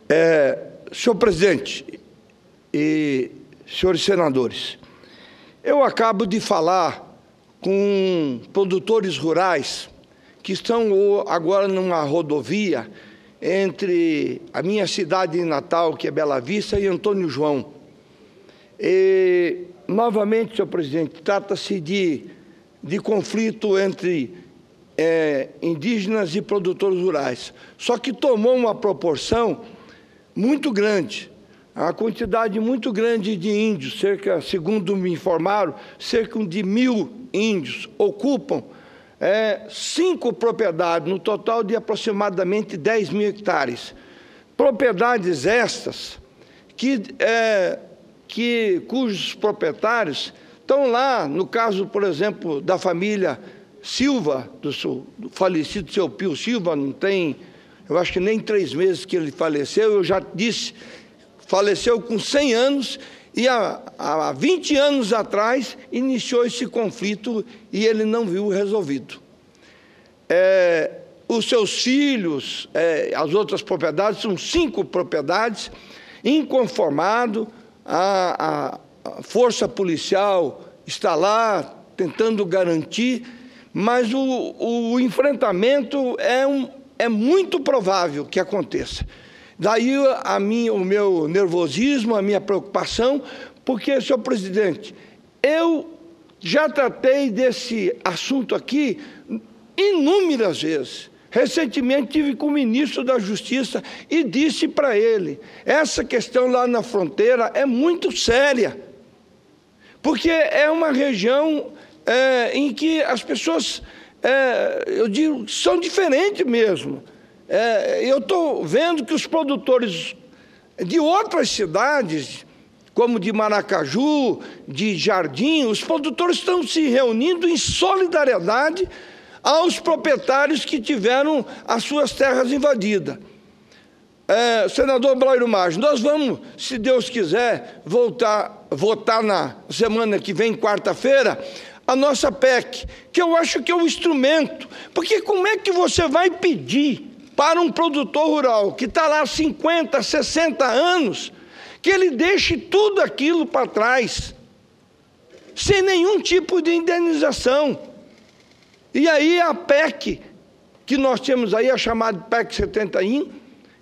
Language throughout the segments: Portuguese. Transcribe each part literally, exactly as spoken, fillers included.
É, senhor presidente e senhores senadores, eu acabo de falar com produtores rurais que estão agora numa rodovia entre a minha cidade natal, que é Bela Vista, e Antônio João. E, novamente, senhor presidente, trata-se de, de conflito entre é, indígenas e produtores rurais, só que tomou uma proporção muito grande, a quantidade muito grande de índios, cerca, segundo me informaram, cerca de mil índios ocupam é, cinco propriedades, no total de aproximadamente dez mil hectares. Propriedades estas que, é, que, cujos proprietários estão lá, no caso, por exemplo, da família Silva, do, do falecido seu Pio Silva, não tem, eu acho que nem três meses que ele faleceu, eu já disse, faleceu com cem anos, e há, há vinte anos atrás iniciou esse conflito e ele não viu resolvido. É, os seus filhos, é, as outras propriedades, são cinco propriedades, inconformado, a, a, a força policial está lá tentando garantir, mas o, o enfrentamento é, um, é muito provável que aconteça. Daí a minha, o meu nervosismo, a minha preocupação, porque, senhor presidente, eu já tratei desse assunto aqui inúmeras vezes. Recentemente tive com o ministro da Justiça e disse para ele, essa questão lá na fronteira é muito séria, porque é uma região é, em que as pessoas, é, eu digo, são diferentes mesmo. É, eu estou vendo que os produtores de outras cidades, como de Maracaju, de Jardim, os produtores estão se reunindo em solidariedade aos proprietários que tiveram as suas terras invadidas. É, senador Blairo Maggi, nós vamos, se Deus quiser, voltar, votar na semana que vem, quarta-feira, a nossa P E C, que eu acho que é um instrumento, porque como é que você vai pedir para um produtor rural que está lá há cinquenta, sessenta anos, que ele deixe tudo aquilo para trás, sem nenhum tipo de indenização? E aí a P E C, que nós temos aí, a chamada P E C setenta e um,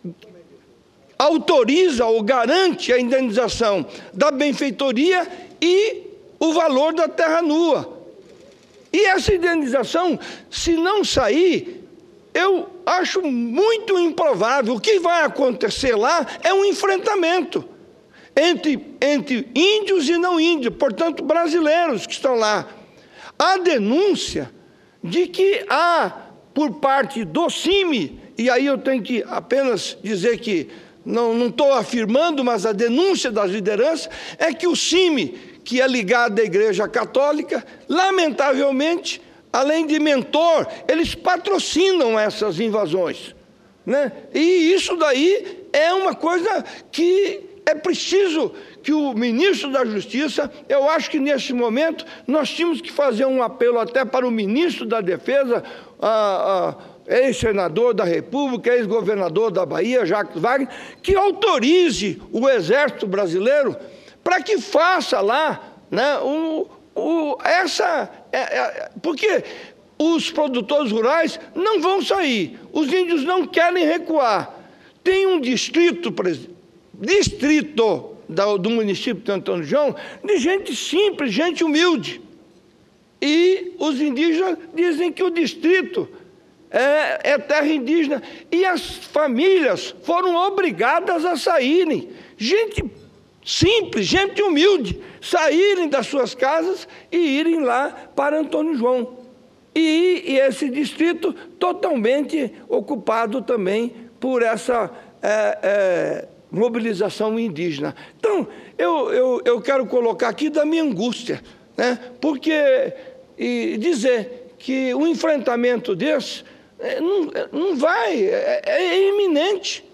autoriza ou garante a indenização da benfeitoria e o valor da terra nua. E essa indenização, se não sair, eu acho muito improvável. O que vai acontecer lá é um enfrentamento entre, entre índios e não índios, portanto, brasileiros que estão lá. Há denúncia de que há, por parte do CIMI, e aí eu tenho que apenas dizer que não estou afirmando, mas a denúncia das lideranças é que o CIMI, que é ligado à Igreja Católica, lamentavelmente, além de mentor, eles patrocinam essas invasões, né? E isso daí é uma coisa que é preciso que o ministro da Justiça, eu acho que nesse momento nós tínhamos que fazer um apelo até para o ministro da Defesa, a, a, ex-senador da República, ex-governador da Bahia, Jacques Wagner, que autorize o Exército Brasileiro para que faça lá, né, o, o, essa... É, é, porque os produtores rurais não vão sair, os índios não querem recuar. Tem um distrito, distrito do, do município de Antônio João, de gente simples, gente humilde. E os indígenas dizem que o distrito é, é terra indígena. E as famílias foram obrigadas a saírem. Gente simples, gente humilde, saírem das suas casas e irem lá para Antônio João. E, e esse distrito totalmente ocupado também por essa é, é, mobilização indígena. Então, eu, eu, eu quero colocar aqui da minha angústia, né? Porque e dizer que o enfrentamento desse é, não, não vai, é, é iminente.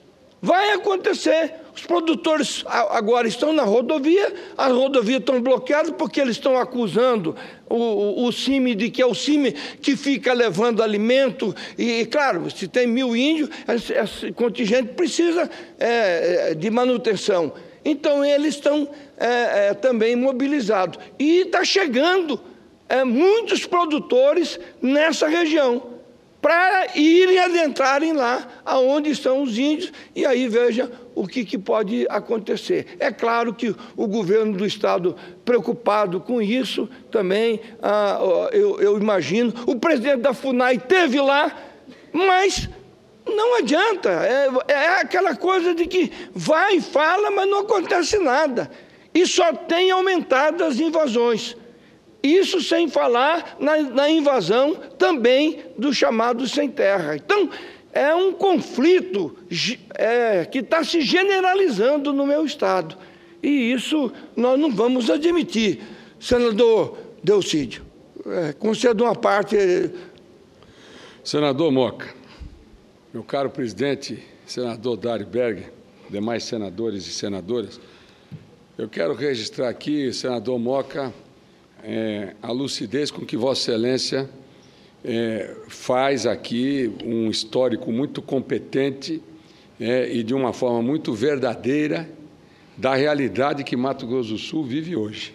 vai acontecer. Os produtores agora estão na rodovia, as rodovias estão bloqueadas porque eles estão acusando o, o, o C I M de que é o C I M que fica levando alimento. E, claro, se tem mil índios, esse, esse contingente precisa é, de manutenção. Então, eles estão é, é, também mobilizados. E está chegando é, muitos produtores nessa região, para irem adentrarem lá aonde estão os índios, e aí veja o que, que pode acontecer. É claro que o governo do Estado, preocupado com isso, também, ah, eu, eu imagino, o presidente da FUNAI esteve lá, mas não adianta, é, é aquela coisa de que vai e fala, mas não acontece nada, e só tem aumentado as invasões. Isso sem falar na, na invasão também do chamado sem terra. Então, é um conflito é, que está se generalizando no meu Estado. E isso nós não vamos admitir. Senador Delcídio, é, conceda uma parte. Senador Moca, meu caro presidente, senador Dário Berger, demais senadores e senadoras, eu quero registrar aqui, senador Moca, É, a lucidez com que Vossa Excelência é, faz aqui um histórico muito competente é, e de uma forma muito verdadeira da realidade que Mato Grosso do Sul vive hoje.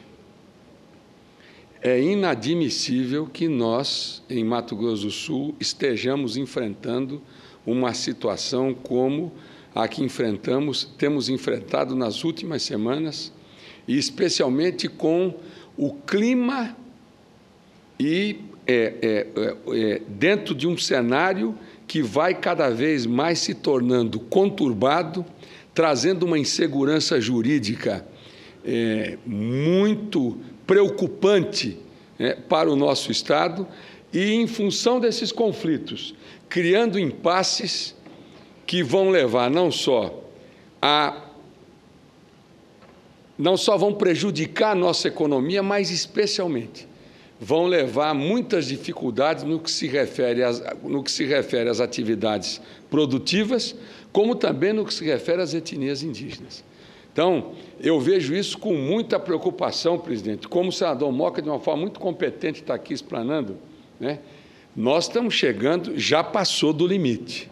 É inadmissível que nós, em Mato Grosso do Sul, estejamos enfrentando uma situação como a que enfrentamos, temos enfrentado nas últimas semanas, e especialmente com o clima e é, é, é, dentro de um cenário que vai cada vez mais se tornando conturbado, trazendo uma insegurança jurídica é, muito preocupante é, para o nosso Estado e, em função desses conflitos, criando impasses que vão levar não só a não só vão prejudicar a nossa economia, mas especialmente vão levar a muitas dificuldades no que se refere às, no que se refere às atividades produtivas, como também no que se refere às etnias indígenas. Então, eu vejo isso com muita preocupação, presidente. Como o senador Moca, de uma forma muito competente, está aqui explanando, né? Nós estamos chegando, já passou do limite.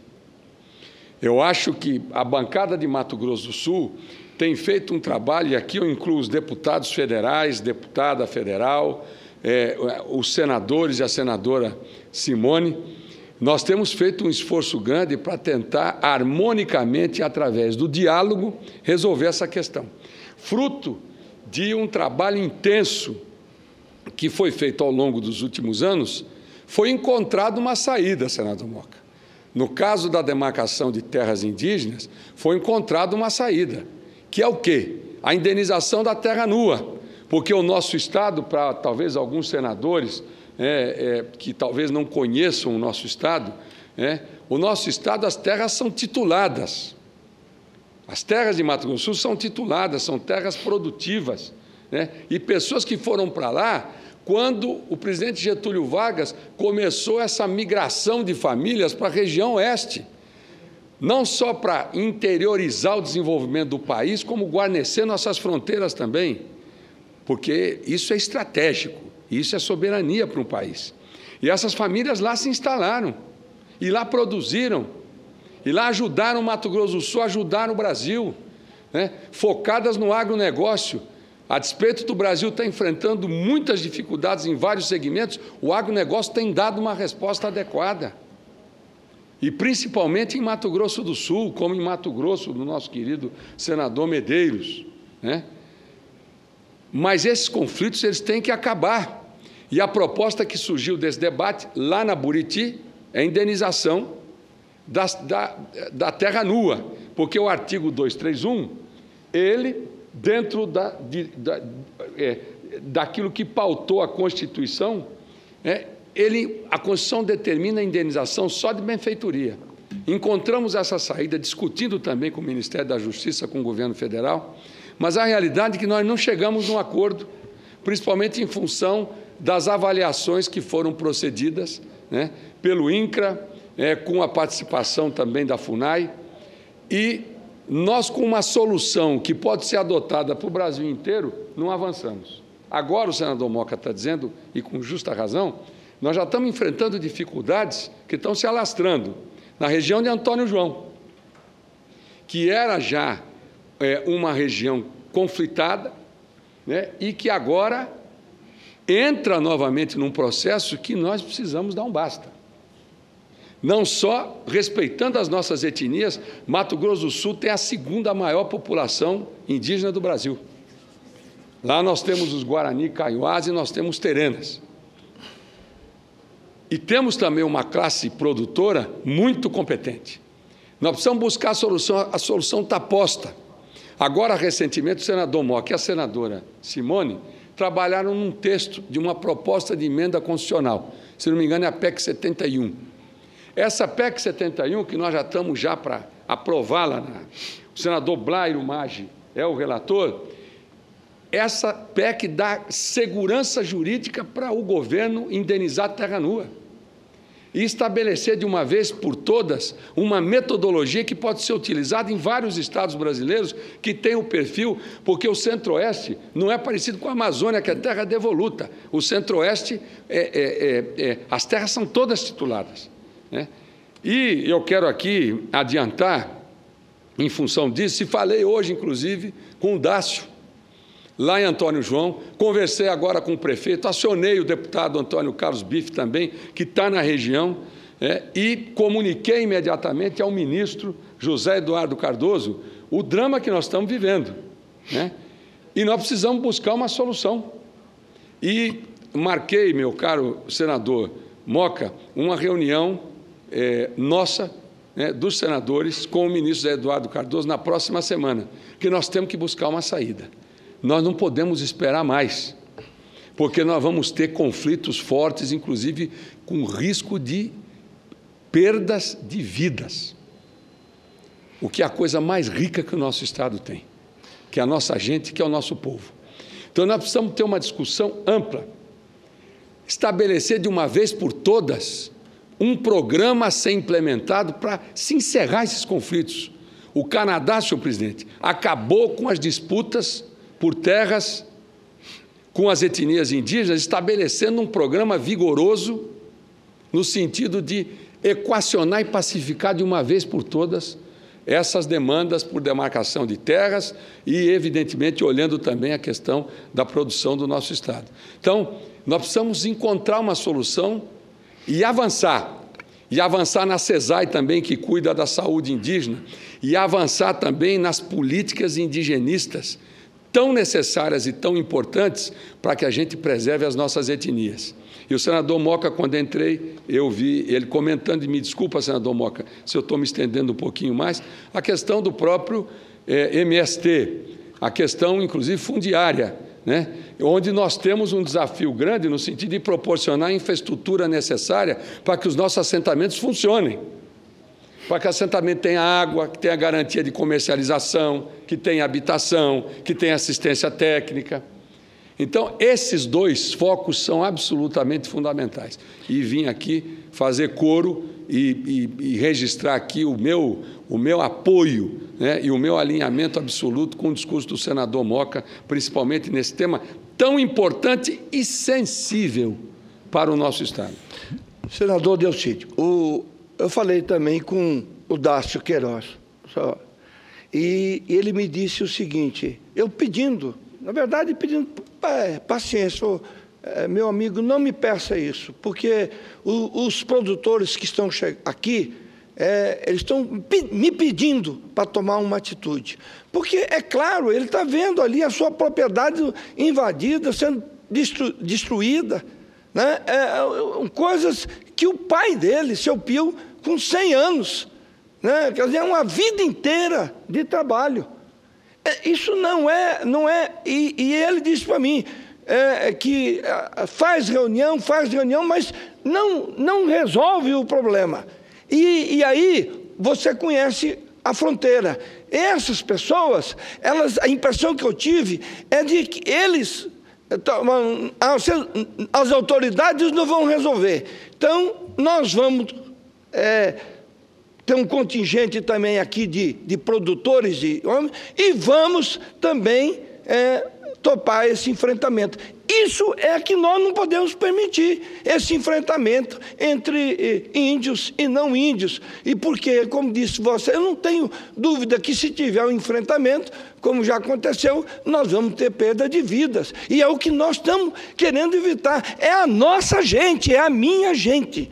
Eu acho que a bancada de Mato Grosso do Sul tem feito um trabalho, e aqui eu incluo os deputados federais, deputada federal, é, os senadores e a senadora Simone. Nós temos feito um esforço grande para tentar, harmonicamente, através do diálogo, resolver essa questão. Fruto de um trabalho intenso que foi feito ao longo dos últimos anos, foi encontrada uma saída, senador Moca. No caso da demarcação de terras indígenas, foi encontrada uma saída, que é o quê? A indenização da terra nua, porque o nosso Estado, para talvez alguns senadores é, é, que talvez não conheçam o nosso Estado, é, o nosso Estado, as terras são tituladas. As terras de Mato Grosso do Sul são tituladas, são terras produtivas, né? E pessoas que foram para lá quando o presidente Getúlio Vargas começou essa migração de famílias para a região oeste, não só para interiorizar o desenvolvimento do país, como guarnecer nossas fronteiras também, porque isso é estratégico, isso é soberania para um país. E essas famílias lá se instalaram, e lá produziram, e lá ajudaram o Mato Grosso do Sul, ajudaram o Brasil, né? Focadas no agronegócio. A despeito do Brasil estar enfrentando muitas dificuldades em vários segmentos, o agronegócio tem dado uma resposta adequada. E principalmente em Mato Grosso do Sul, como em Mato Grosso, do nosso querido senador Medeiros, né? Mas esses conflitos eles têm que acabar. E a proposta que surgiu desse debate, lá na Buriti, é a indenização das, da, da terra nua, porque o artigo duzentos e trinta e um, ele, dentro da, de, da, é, daquilo que pautou a Constituição, é, ele, a Constituição determina a indenização só de benfeitoria. Encontramos essa saída discutindo também com o Ministério da Justiça, com o governo federal, mas a realidade é que nós não chegamos num acordo, principalmente em função das avaliações que foram procedidas, né, pelo INCRA, é, com a participação também da FUNAI, e nós, com uma solução que pode ser adotada para o Brasil inteiro, não avançamos. Agora o senador Moca está dizendo, e com justa razão, nós já estamos enfrentando dificuldades que estão se alastrando na região de Antônio João, que era já é, uma região conflitada, né, e que agora entra novamente num processo que nós precisamos dar um basta. Não só respeitando as nossas etnias, Mato Grosso do Sul tem a segunda maior população indígena do Brasil. Lá nós temos os Guarani, Kaiowás e nós temos Terenas. E temos também uma classe produtora muito competente. Nós precisamos buscar a solução, a solução está posta. Agora, recentemente, o senador Moca e a senadora Simone trabalharam num texto de uma proposta de emenda constitucional. Se não me engano, é a P E C setenta e um. Essa P E C setenta e um, que nós já estamos já para aprová-la, né? O senador Blairo Maggi é o relator, essa P E C dá segurança jurídica para o governo indenizar terra nua e estabelecer de uma vez por todas uma metodologia que pode ser utilizada em vários estados brasileiros que tem o perfil, porque o Centro-Oeste não é parecido com a Amazônia, que é terra devoluta. O Centro-Oeste, é, é, é, é, as terras são todas tituladas, né? E eu quero aqui adiantar, em função disso, e falei hoje, inclusive, com o Dácio, lá em Antônio João, conversei agora com o prefeito, acionei o deputado Antônio Carlos Bife também, que está na região, é, e comuniquei imediatamente ao ministro José Eduardo Cardoso o drama que nós estamos vivendo, né? E nós precisamos buscar uma solução. E marquei, meu caro senador Moca, uma reunião é, nossa, né, dos senadores, com o ministro José Eduardo Cardoso, na próxima semana, que nós temos que buscar uma saída. Nós não podemos esperar mais, porque nós vamos ter conflitos fortes, inclusive com risco de perdas de vidas, o que é a coisa mais rica que o nosso Estado tem, que é a nossa gente, que é o nosso povo. Então, nós precisamos ter uma discussão ampla, estabelecer de uma vez por todas um programa a ser implementado para se encerrar esses conflitos. O Canadá, senhor presidente, acabou com as disputas por terras com as etnias indígenas, estabelecendo um programa vigoroso no sentido de equacionar e pacificar de uma vez por todas essas demandas por demarcação de terras e, evidentemente, olhando também a questão da produção do nosso Estado. Então, nós precisamos encontrar uma solução e avançar. E avançar na CESAI também, que cuida da saúde indígena, e avançar também nas políticas indigenistas, tão necessárias e tão importantes para que a gente preserve as nossas etnias. E o senador Moca, quando entrei, eu vi ele comentando, e me desculpa, senador Moca, se eu estou me estendendo um pouquinho mais, a questão do próprio eh, M S T, a questão, inclusive, fundiária, né? Onde nós temos um desafio grande no sentido de proporcionar a infraestrutura necessária para que os nossos assentamentos funcionem, para que o assentamento tenha água, que tenha garantia de comercialização, que tenha habitação, que tenha assistência técnica. Então, esses dois focos são absolutamente fundamentais. E vim aqui fazer coro e, e, e registrar aqui o meu, o meu apoio, né, e o meu alinhamento absoluto com o discurso do senador Moca, principalmente nesse tema tão importante e sensível para o nosso Estado. Senador Delcídio, o, eu falei também com o Dácio Queiroz, só, e ele me disse o seguinte, eu pedindo, na verdade, pedindo é, paciência, oh, é, meu amigo, não me peça isso, porque o, os produtores que estão aqui, é, eles estão me pedindo para tomar uma atitude. Porque, é claro, ele está vendo ali a sua propriedade invadida, sendo destru, destruída, né? É, é, coisas que o pai dele, seu Pio, com cem anos, né? Quer dizer, é uma vida inteira de trabalho. É, isso não é... Não é e, e ele disse para mim é, que faz reunião, faz reunião, mas não, não resolve o problema. E, e aí você conhece a fronteira. Essas pessoas, elas, a impressão que eu tive é de que eles, as autoridades não vão resolver. Então, nós vamos é, tem um contingente também aqui de, de produtores de homens, e vamos também é, topar esse enfrentamento. Isso é que nós não podemos permitir, esse enfrentamento entre índios e não índios. E porque, como disse você, eu não tenho dúvida que se tiver um enfrentamento, como já aconteceu, nós vamos ter perda de vidas. E é o que nós estamos querendo evitar. É a nossa gente, é a minha gente.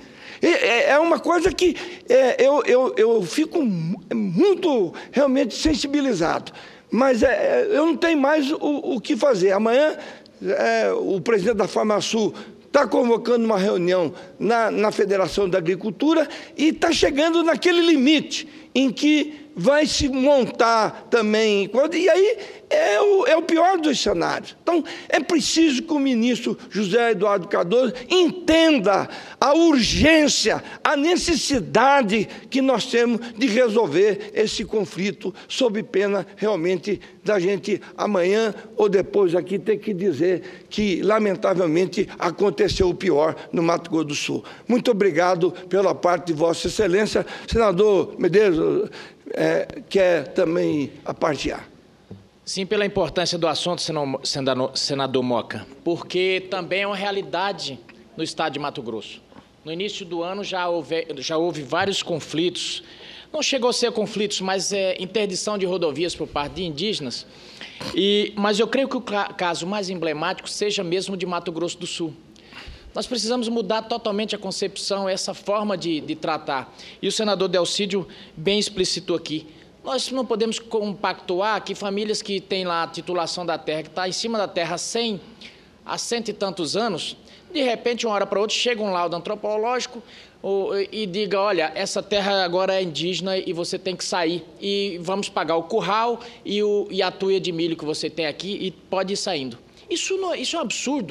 É uma coisa que é, eu, eu, eu fico muito realmente sensibilizado. Mas é, eu não tenho mais o, o que fazer. Amanhã, é, o presidente da FamaSul está convocando uma reunião na, na Federação da Agricultura e está chegando naquele limite em que vai se montar também, e aí é o, é o pior dos cenários. Então, é preciso que o ministro José Eduardo Cardoso entenda a urgência, a necessidade que nós temos de resolver esse conflito, sob pena realmente da gente amanhã ou depois aqui ter que dizer que, lamentavelmente, aconteceu o pior no Mato Grosso do Sul. Muito obrigado pela parte de Vossa Excelência. Senador Medeiros, É, quer também apartear. Sim, pela importância do assunto, senador Moca, porque também é uma realidade no estado de Mato Grosso. No início do ano já houve, já houve vários conflitos, não chegou a ser conflitos, mas é, interdição de rodovias por parte de indígenas, e, mas eu creio que o caso mais emblemático seja mesmo de Mato Grosso do Sul. Nós precisamos mudar totalmente a concepção, essa forma de, de tratar. E o senador Delcídio bem explicitou aqui. Nós não podemos compactuar que famílias que têm lá a titulação da terra, que está em cima da terra há cem, há cento e tantos anos, de repente, uma hora para outra, chega um laudo antropológico ou, e diga, olha, essa terra agora é indígena e você tem que sair. E vamos pagar o curral e, o, e a tuia de milho que você tem aqui e pode ir saindo. Isso, não, isso é um absurdo.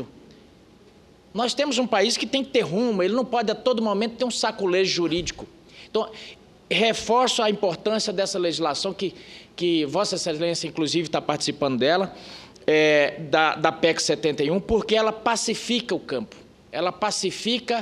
Nós temos um país que tem que ter rumo, ele não pode a todo momento ter um saculejo jurídico. Então, reforço a importância dessa legislação, que, que Vossa Excelência, inclusive, está participando dela, é, da, da P E C setenta e um, porque ela pacifica o campo, ela pacifica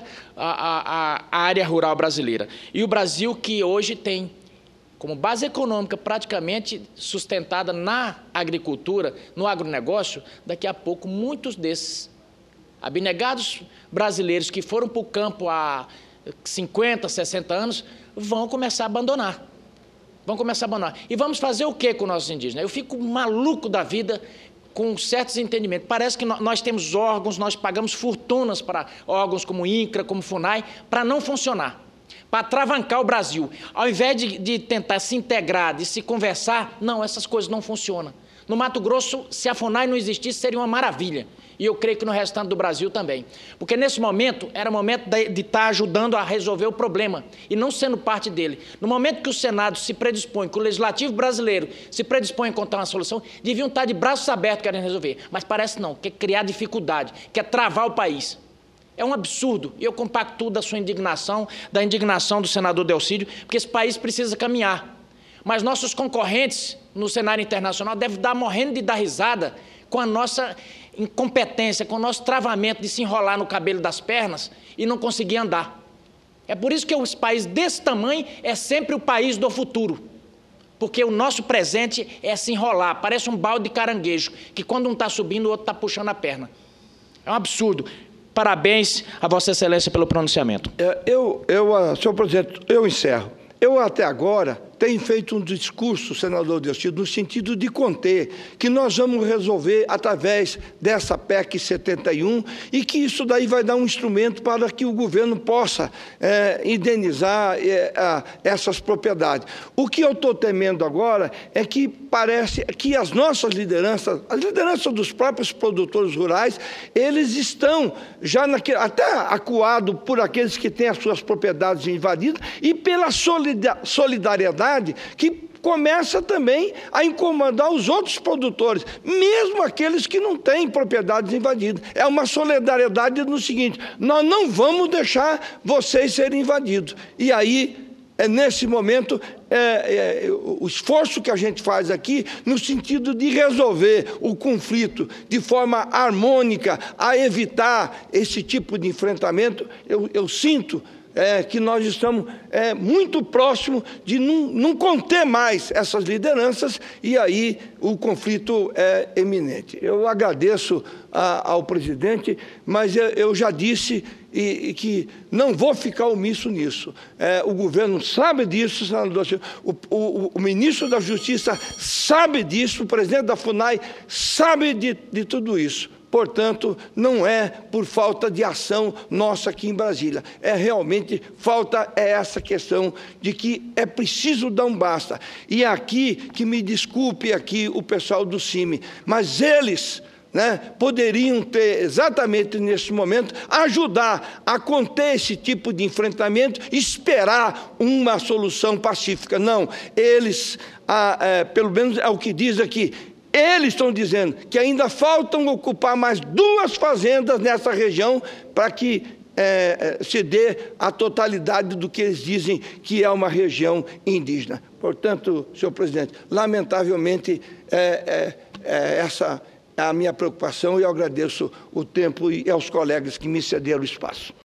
a, a, a área rural brasileira. E o Brasil, que hoje tem como base econômica praticamente sustentada na agricultura, no agronegócio, daqui a pouco muitos desses abnegados brasileiros que foram para o campo há cinquenta, sessenta anos, vão começar a abandonar. Vão começar a abandonar. E vamos fazer o que com os nossos indígenas? Eu fico maluco da vida com certos entendimentos. Parece que nós temos órgãos, nós pagamos fortunas para órgãos como o INCRA, como o FUNAI, para não funcionar, para atravancar o Brasil. Ao invés de, de tentar se integrar, de se conversar, não, essas coisas não funcionam. No Mato Grosso, se a FUNAI não existisse, seria uma maravilha. E eu creio que no restante do Brasil também. Porque nesse momento, era o momento de estar ajudando a resolver o problema e não sendo parte dele. No momento que o Senado se predispõe, que o Legislativo brasileiro se predispõe a encontrar uma solução, deviam estar de braços abertos querendo resolver. Mas parece não, quer criar dificuldade, quer travar o país. É um absurdo. E eu compactuo da sua indignação, da indignação do senador Delcídio, porque esse país precisa caminhar. Mas nossos concorrentes no cenário internacional devem estar morrendo de dar risada com a nossa incompetência, com o nosso travamento de se enrolar no cabelo das pernas e não conseguir andar. É por isso que um país desse tamanho é sempre o país do futuro. Porque o nosso presente é se enrolar, parece um balde de caranguejo, que quando um está subindo, o outro está puxando a perna. É um absurdo. Parabéns a Vossa Excelência pelo pronunciamento. É, eu, eu, senhor presidente, eu encerro. Eu, até agora, tenho feito um discurso, senador Delcídio, no sentido de conter, que nós vamos resolver através dessa P E C setenta e um e que isso daí vai dar um instrumento para que o governo possa é, indenizar é, a, essas propriedades. O que eu estou temendo agora é que parece que as nossas lideranças, as lideranças dos próprios produtores rurais, eles estão já naquele, até acuados por aqueles que têm as suas propriedades invadidas e pela solidariedade que começa também a incomodar os outros produtores, mesmo aqueles que não têm propriedades invadidas. É uma solidariedade no seguinte: nós não vamos deixar vocês serem invadidos. E aí, é nesse momento, é, é, o esforço que a gente faz aqui, no sentido de resolver o conflito de forma harmônica, a evitar esse tipo de enfrentamento, eu, eu sinto é, que nós estamos é, muito próximos de não, não conter mais essas lideranças e aí o conflito é eminente. Eu agradeço a, ao presidente, mas eu, eu já disse e, e que não vou ficar omisso nisso. É, o governo sabe disso, senador, o, o, o ministro da Justiça sabe disso, o presidente da FUNAI sabe de, de tudo isso. Portanto, não é por falta de ação nossa aqui em Brasília. É realmente falta é essa questão de que é preciso dar um basta. E aqui, que me desculpe aqui o pessoal do CIMI, mas eles, né, poderiam ter, exatamente nesse momento, ajudar a conter esse tipo de enfrentamento, esperar uma solução pacífica. Não, eles, ah, é, pelo menos é o que diz aqui, eles estão dizendo que ainda faltam ocupar mais duas fazendas nessa região para que é, se dê a totalidade do que eles dizem que é uma região indígena. Portanto, senhor presidente, lamentavelmente, é, é, é essa é a minha preocupação e eu agradeço o tempo e aos colegas que me cederam o espaço.